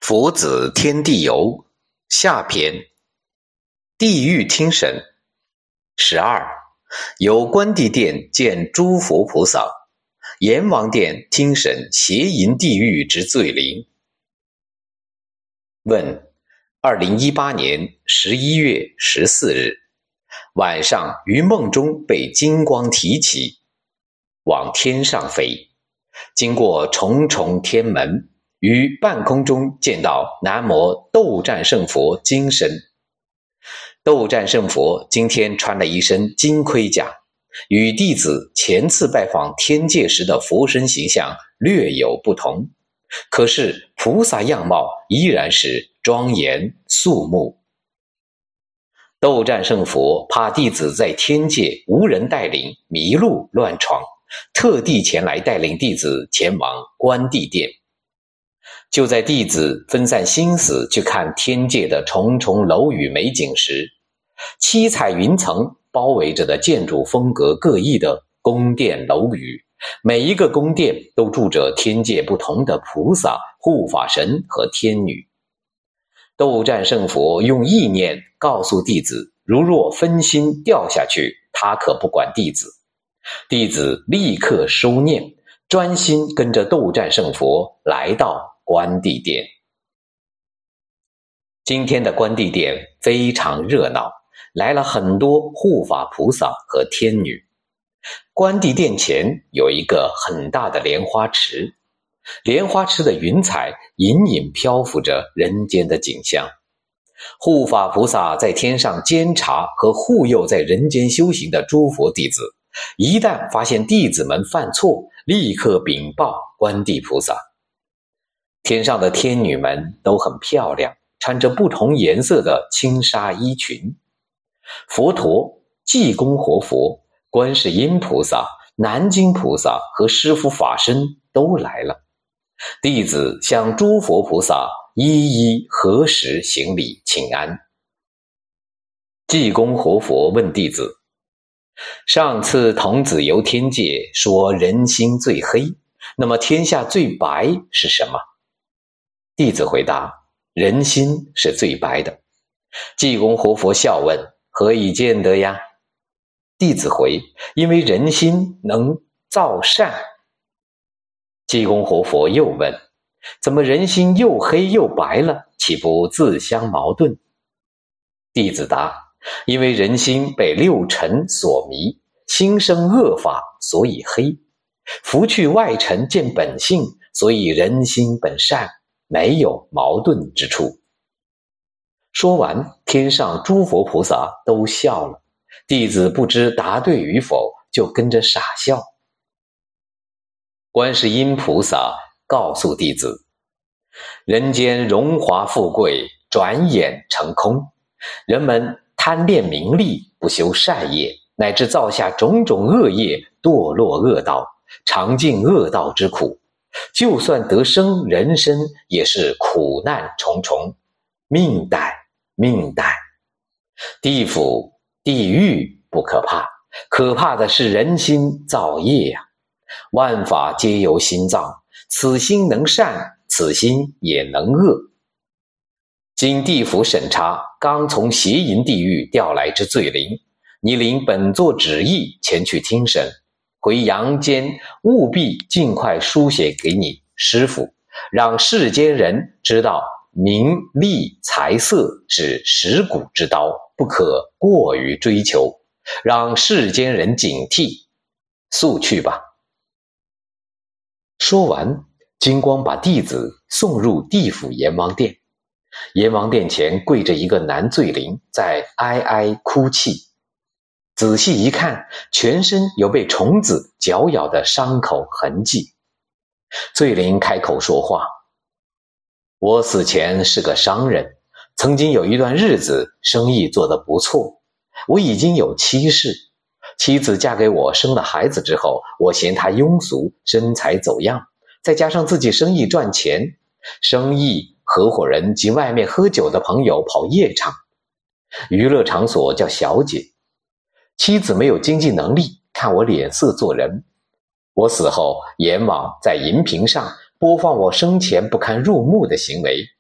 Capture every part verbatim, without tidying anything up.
佛子天地游下篇，地狱听审。十二，有关帝殿见诸佛菩萨，阎王殿听审邪淫地狱之罪灵。问：二零一八年十一月十四日晚上，于梦中被金光提起，往天上飞，经过重重天门，于半空中见到南无斗战胜佛金身。斗战胜佛今天穿了一身金盔甲，与弟子前次拜访天界时的佛身形象略有不同，可是菩萨样貌依然是庄严肃穆。斗战胜佛怕弟子在天界无人带领迷路乱闯，特地前来带领弟子前往关帝殿。就在弟子分散心思去看天界的重重楼宇美景时，七彩云层包围着的建筑风格各异的宫殿楼宇，每一个宫殿都住着天界不同的菩萨、护法神和天女。斗战胜佛用意念告诉弟子，如若分心掉下去，他可不管弟子。弟子立刻收念，专心跟着斗战胜佛来到关帝殿。今天的关帝殿非常热闹，来了很多护法菩萨和天女。关帝殿前有一个很大的莲花池，莲花池的云彩隐隐漂浮着人间的景象。护法菩萨在天上监察和护佑在人间修行的诸佛弟子，一旦发现弟子们犯错，立刻禀报关帝菩萨。天上的天女们都很漂亮，穿着不同颜色的轻纱衣裙。佛陀、济公活佛、观世音菩萨、南经菩萨和师父法身都来了。弟子向诸佛菩萨一一合十行礼请安。济公活佛问弟子：上次童子游天界说人心最黑，那么天下最白是什么？弟子回答：人心是最白的。济公活佛笑问：何以见得呀？弟子回：因为人心能造善。济公活佛又问：怎么人心又黑又白了，岂不自相矛盾？弟子答：因为人心被六尘所迷，心生恶法，所以黑；拂去外尘见本性，所以人心本善，没有矛盾之处。说完，天上诸佛菩萨都笑了，弟子不知答对与否，就跟着傻笑。观世音菩萨告诉弟子：人间荣华富贵转眼成空，人们贪恋名利，不修善业，乃至造下种种恶业，堕落恶道，尝尽恶道之苦。就算得生人身，也是苦难重重，命歹命歹。地府地狱不可怕，可怕的是人心造业呀、啊！万法皆由心造，此心能善，此心也能恶。经地府审查，刚从邪淫地狱调来之罪灵，你领本座旨意前去听审，回阳间务必尽快书写给你师父，让世间人知道名利财色是蚀骨之刀，不可过于追求，让世间人警惕。速去吧。说完，金光把弟子送入地府阎王殿。阎王殿前跪着一个男罪灵，在哀哀哭泣。仔细一看，全身有被虫子绞咬的伤口痕迹。罪灵开口说话：我死前是个商人，曾经有一段日子生意做得不错，我已经有妻室。妻子嫁给我生了孩子之后，我嫌她庸俗，身材走样，再加上自己生意赚钱，生意合伙人及外面喝酒的朋友跑夜场，娱乐场所叫小姐。妻子没有经济能力，看我脸色做人。我死后，阎王在银屏上播放我生前不堪入目的行为，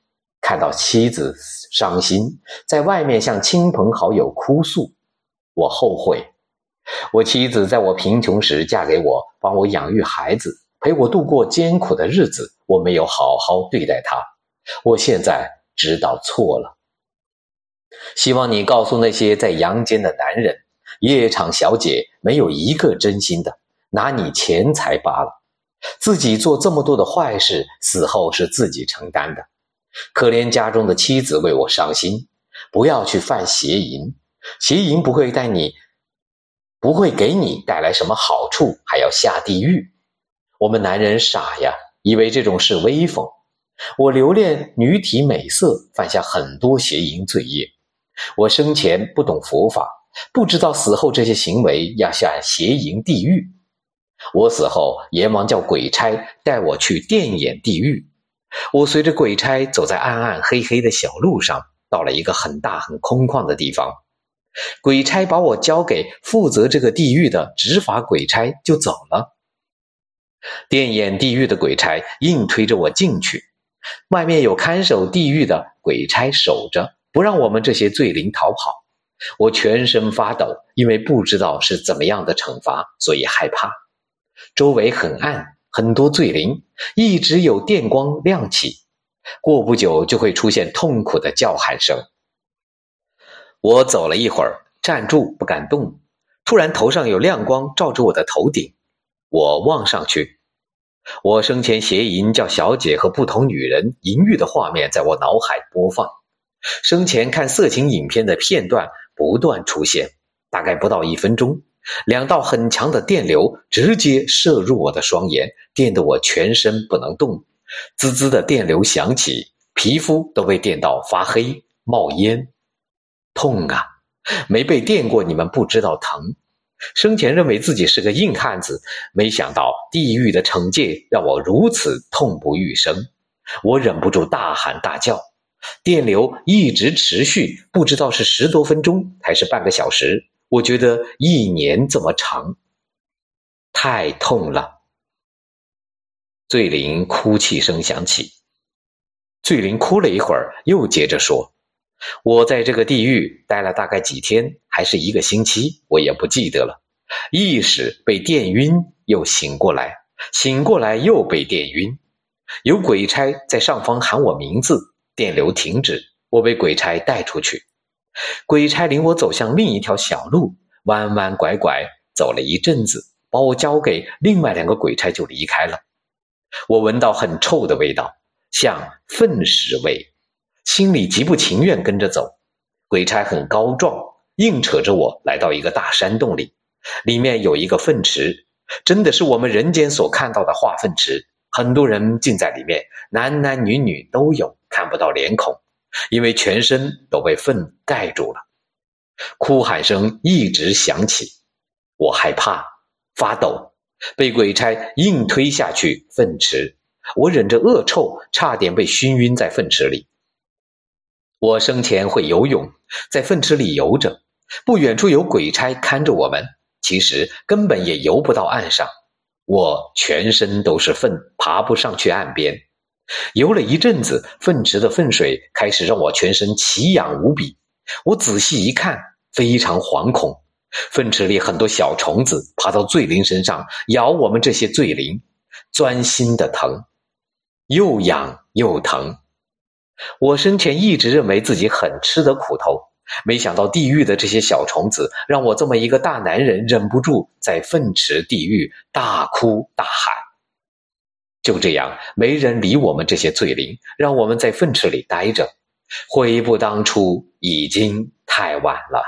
看到妻子伤心，在外面向亲朋好友哭诉。我后悔，我妻子在我贫穷时嫁给我，帮我养育孩子，陪我度过艰苦的日子，我没有好好对待她。我现在知道错了。希望你告诉那些在阳间的男人，夜场小姐没有一个真心的，拿你钱财罢了。自己做这么多的坏事，死后是自己承担的。可怜家中的妻子为我伤心，不要去犯邪淫，邪淫不会带你，不会给你带来什么好处，还要下地狱。我们男人傻呀，以为这种是威风。我留恋女体美色，犯下很多邪淫罪业。我生前不懂佛法，不知道死后这些行为要下邪淫地狱。我死后，阎王叫鬼差带我去电眼地狱。我随着鬼差走在暗暗黑黑的小路上，到了一个很大很空旷的地方。鬼差把我交给负责这个地狱的执法鬼差就走了。电眼地狱的鬼差硬推着我进去，外面有看守地狱的鬼差守着，不让我们这些罪灵逃跑。我全身发抖，因为不知道是怎么样的惩罚，所以害怕。周围很暗，很多罪灵，一直有电光亮起，过不久就会出现痛苦的叫喊声。我走了一会儿，站住不敢动，突然头上有亮光照着我的头顶。我望上去，我生前邪淫叫小姐和不同女人淫欲的画面在我脑海播放，生前看色情影片的片段不断出现，大概不到一分钟，两道很强的电流直接射入我的双眼，电得我全身不能动，滋滋的电流响起，皮肤都被电到发黑冒烟。痛啊，没被电过你们不知道疼。生前认为自己是个硬汉子，没想到地狱的惩戒让我如此痛不欲生。我忍不住大喊大叫，电流一直持续，不知道是十多分钟还是半个小时，我觉得一年这么长，太痛了。罪灵哭泣声响起，罪灵哭了一会儿，又接着说，我在这个地狱待了大概几天，还是一个星期，我也不记得了。意识被电晕，又醒过来，醒过来又被电晕。有鬼差在上方喊我名字，电流停止，我被鬼差带出去。鬼差领我走向另一条小路，弯弯拐拐走了一阵子，把我交给另外两个鬼差就离开了。我闻到很臭的味道，像粪屎味，心里极不情愿跟着走。鬼差很高壮，硬扯着我来到一个大山洞里，里面有一个粪池，真的是我们人间所看到的化粪池，很多人浸在里面，男男女女都有，看不到脸孔，因为全身都被粪盖住了。哭喊声一直响起，我害怕发抖，被鬼差硬推下去粪池，我忍着恶臭，差点被熏晕在粪池里。我生前会游泳，在粪池里游着，不远处有鬼差看着我们，其实根本也游不到岸上。我全身都是粪，爬不上去岸边。游了一阵子，粪池的粪水开始让我全身奇痒无比。我仔细一看，非常惶恐。粪池里很多小虫子爬到罪灵身上，咬我们这些罪灵，钻心的疼，又痒又疼。我生前一直认为自己很吃得苦头，没想到地狱的这些小虫子让我这么一个大男人忍不住在粪池地狱大哭大喊。就这样，没人理我们这些罪灵，让我们在粪池里待着，悔不当初，已经太晚了。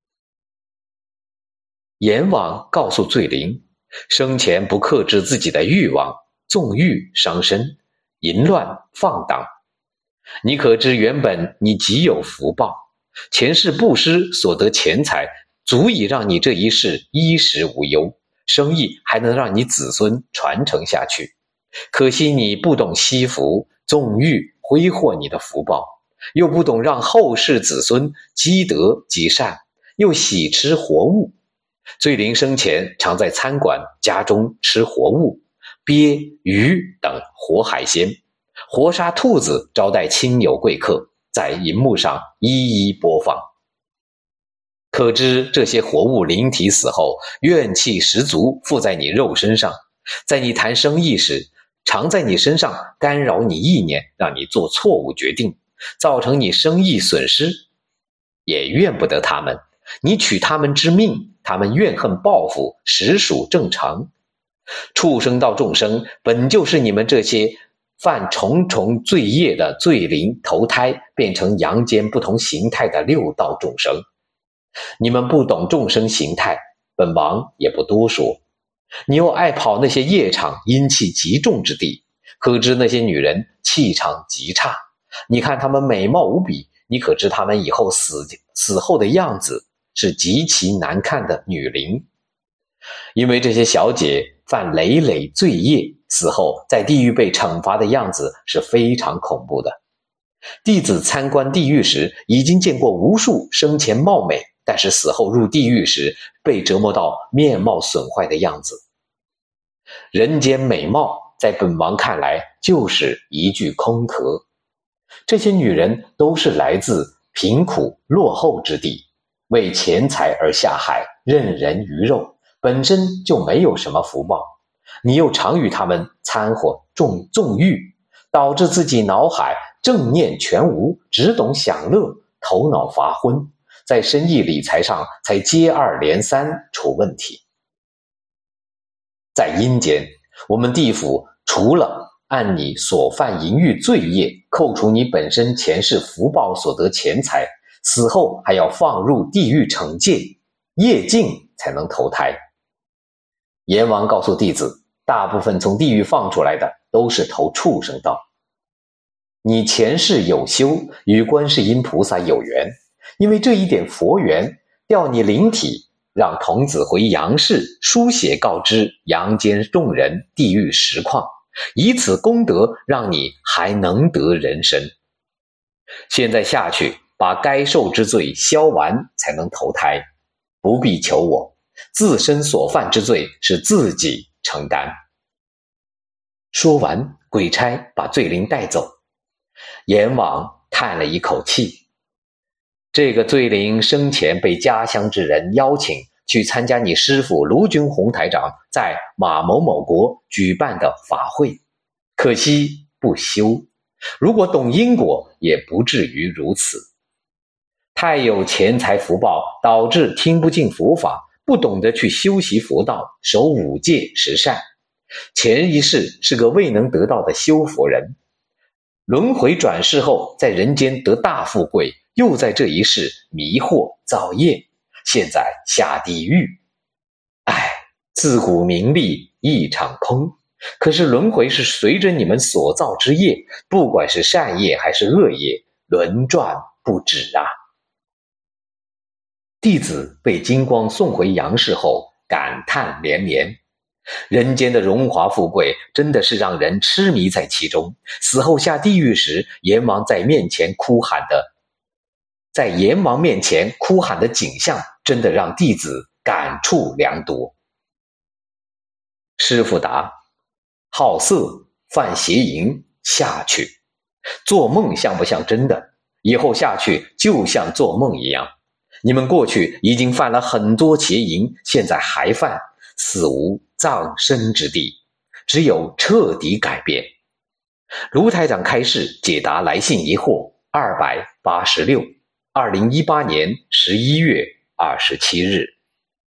阎王告诉罪灵，生前不克制自己的欲望，纵欲伤身，淫乱放荡。你可知原本你极有福报，前世布施所得钱财，足以让你这一世衣食无忧，生意还能让你子孙传承下去。可惜你不懂惜福，纵欲挥霍你的福报，又不懂让后世子孙积德积善，又喜吃活物。罪灵生前常在餐馆家中吃活物，鳖鱼等活海鲜， 活杀兔子招待亲友贵客，在荧幕上一一播放。可知这些活物灵体死后，怨气十足附在你肉身上，在你谈生意时，常在你身上干扰你意念，让你做错误决定，造成你生意损失。也怨不得他们，你取他们之命，他们怨恨报复，实属正常。畜生道众生本就是你们这些犯重重罪业的罪灵投胎变成阳间不同形态的六道众生。你们不懂众生形态，本王也不多说。你又爱跑那些夜场阴气极重之地，可知那些女人气场极差，你看她们美貌无比，你可知她们以后死死后的样子是极其难看的女灵。因为这些小姐犯累累罪业，死后在地狱被惩罚的样子是非常恐怖的。弟子参观地狱时，已经见过无数生前貌美，但是死后入地狱时被折磨到面貌损坏的样子。人间美貌在本王看来就是一句空壳。这些女人都是来自贫苦落后之地，为钱财而下海，任人鱼肉，本身就没有什么福报。你又常与他们掺和纵纵欲，导致自己脑海正念全无，只懂享乐，头脑发昏，在生意理财上才接二连三出问题。在阴间，我们地府除了按你所犯淫欲罪业扣除你本身前世福报所得钱财，死后还要放入地狱惩戒，业尽才能投胎。阎王告诉弟子，大部分从地狱放出来的都是投畜生道。你前世有修，与观世音菩萨有缘，因为这一点佛缘，调你灵体，让童子回阳世书写告知阳间众人地狱实况，以此功德让你还能得人身。现在下去把该受之罪消完，才能投胎，不必求我，自身所犯之罪是自己承担。说完，鬼差把罪灵带走。阎王叹了一口气，这个罪灵生前被家乡之人邀请去参加你师父卢军宏台长在马某某国举办的法会，可惜不修，如果懂因果也不至于如此。太有钱财福报，导致听不进佛法，不懂得去修习佛道，守五戒十善，前一世是个未能得到的修佛人，轮回转世后在人间得大富贵，又在这一世迷惑造业，现在下地狱。唉，自古名利一场空，可是轮回是随着你们所造之业，不管是善业还是恶业，轮转不止啊。弟子被金光送回阳世后，感叹连连。人间的荣华富贵真的是让人痴迷在其中，死后下地狱时，阎王在面前哭喊的在阎王面前哭喊的景象，真的让弟子感触良多。师父答：好色犯邪淫下去，做梦像不像真的？以后下去就像做梦一样。你们过去已经犯了很多邪淫，现在还犯，死无葬身之地，只有彻底改变。卢台长开示解答来信疑惑二百八十六，二零一八年十一月二十七日。